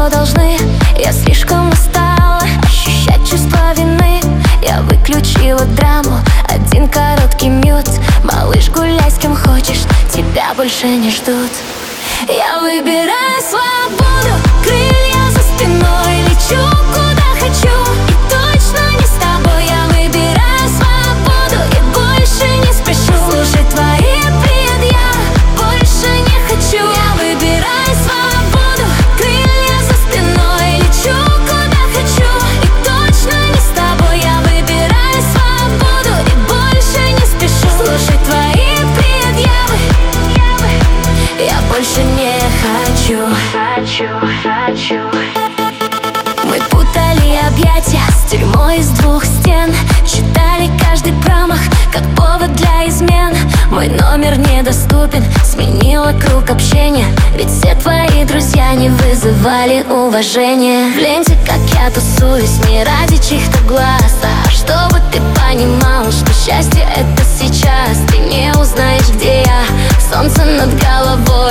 что должны. Я слишком устала ощущать чувство вины. Я выключила драму, один короткий мьют. Малыш, гуляй с кем хочешь, тебя больше не ждут. Я выбираю свободу, крылья за спиной, лечу куда хочу, и точно не с тобой. Я выбираю свободу и больше не спешу слушать твои привет, я больше не хочу. Я выбираю свободу, крылья за спиной, лечу куда хочу, и точно не с тобой. Я выбираю свободу и больше не спешу слушать твои предъявы. Я больше не хочу. Мы путали объятия с тюрьмой из двух стен, считали каждый промах как повод для измен. Мой номер недоступен, сменила круг общения, ведь все твои друзья не вызывали уважения. В ленте, как я тусуюсь, не ради чьих-то глаз, а чтобы ты понимал, что счастье это сейчас. Ты не узнаешь, где я, солнце над головой,